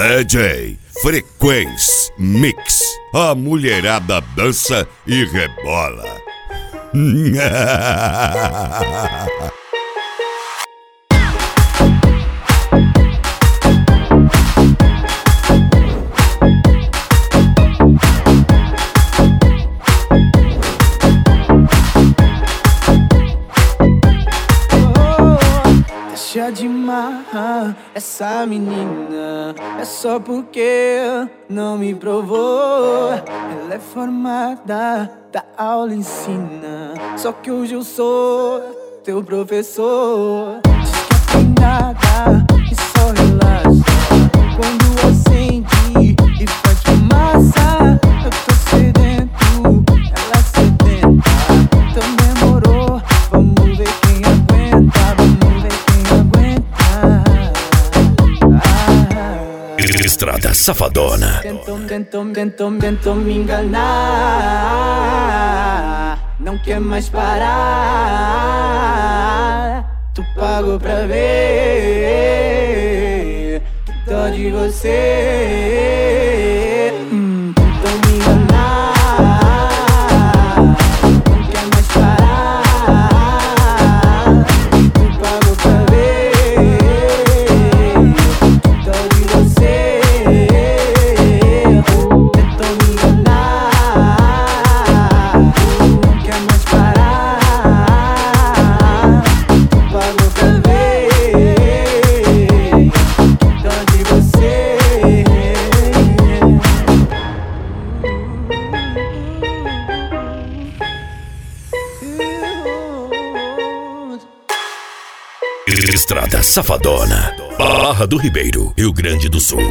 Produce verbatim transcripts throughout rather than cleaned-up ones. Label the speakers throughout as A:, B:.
A: D J Frequency Mix. A mulherada dança e rebola.
B: Deixa de marrar essa menina, é só porque não me provou. Ela é formada, da aula ensina, só que hoje eu sou teu professor. Diz que é nada e só relaxa quando acende e faz fumaça. Eu tô sedento, ela sedenta, então demorou. Vamos ver quem aguenta, vamos ver quem aguenta. Ah,
A: Estrada Safadona.
B: Tentou, tentou, tentou, tentou me enganar, não quer mais parar. Tu pagou pra ver, que dó de você. Hum, tentou me enganar, não quer mais parar. Tu pagou pra ver, que dó de você. Tentou me enganar, não quer mais parar. Tu pagou pra ver, que dó de você.
A: Estrada Safadona. Barra do Ribeiro, Rio Grande do Sul.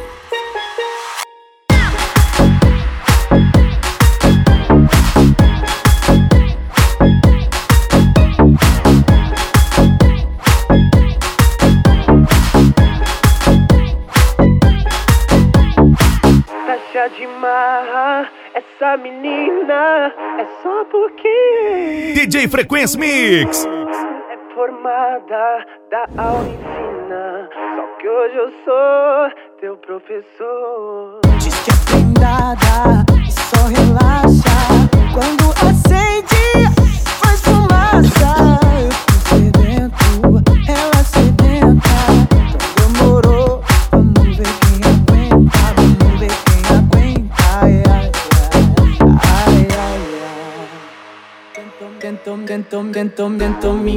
B: Deixa de marrar essa menina, é só porque
A: D J Frequency Mix.
B: é formada, da aula ensina, só que hoje eu sou teu professor. Diz que é prendada e só relaxa quando acende, faz fumaça. Eu tô sedento, ela sedenta, então demorou. Vamos ver quem aguenta, vamos ver quem aguenta. Ai, ai, ai, ai, ai. Tentou, tentou, tentou, tentou, tentou me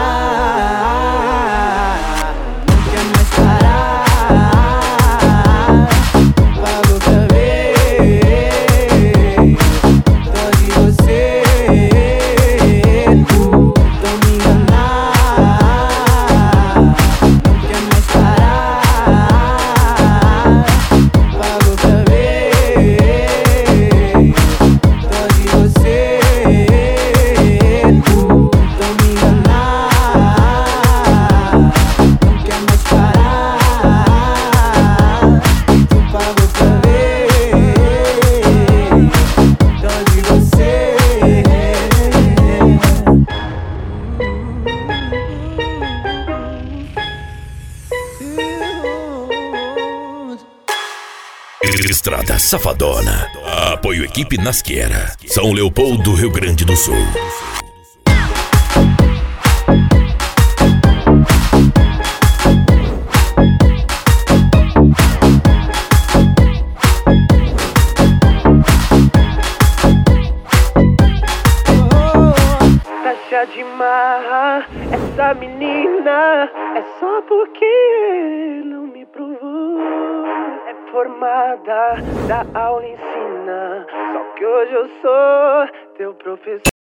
B: enganar, não quer mais parar. Pagou pra ver, dó de você. Tentou me enganar, não quer mais parar. Pagou pra ver, dó de você. Tentou me enganar, não quer mais parar. Tu pagou pra ver, dó de você.
A: Estrada Safadona. Apoio Equipe Nasqueira, São Leopoldo, Rio Grande do Sul.
B: Deixa de marrar essa menina, é só porque não me provou. É formada, da aula ensina, só que hoje eu sou teu professor.